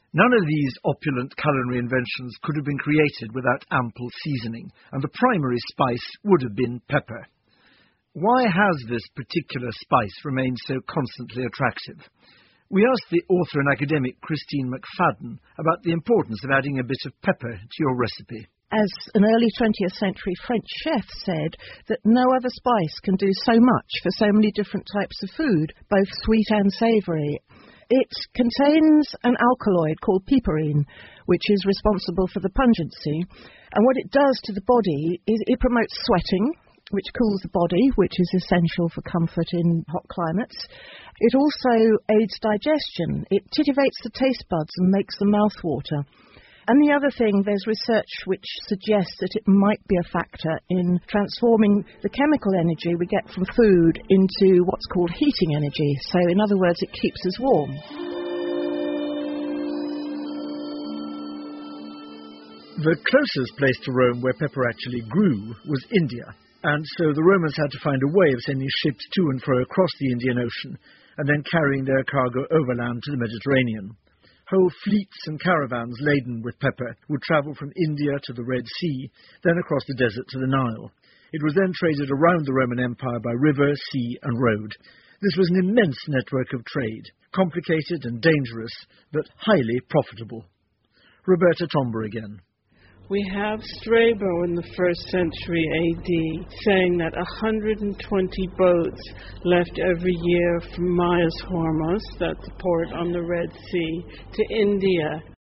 None of these opulent culinary inventions could have been created without ample seasoning, and the primary spice would have been pepper. Why has this particular spice remained so constantly attractive? We asked the author and academic Christine McFadden about the importance of adding a bit of pepper to your recipe. As an early 20th century French chef said, that no other spice can do so much for so many different types of food, both sweet and savoury. It contains an alkaloid called piperine, which is responsible for the pungency. And what it does to the body is it promotes sweating, which cools the body, which is essential for comfort in hot climates. It also aids digestion. It titivates the taste buds and makes the mouth water. And the other thing, there's research which suggests that it might be a factor in transforming the chemical energy we get from food into what's called heating energy. So, in other words, it keeps us warm. The closest place to Rome where pepper actually grew was India, and so the Romans had to find a way of sending ships to and fro across the Indian Ocean and then carrying their cargo overland to the Mediterranean. Whole fleets and caravans laden with pepper would travel from India to the Red Sea, then across the desert to the Nile. It was then traded around the Roman Empire by river, sea and road. This was an immense network of trade, complicated and dangerous, but highly profitable. Roberta Tomber again. We have Strabo in the 1st century AD saying that 120 boats left every year from Myos Hormos, that's the port on the Red Sea, to India.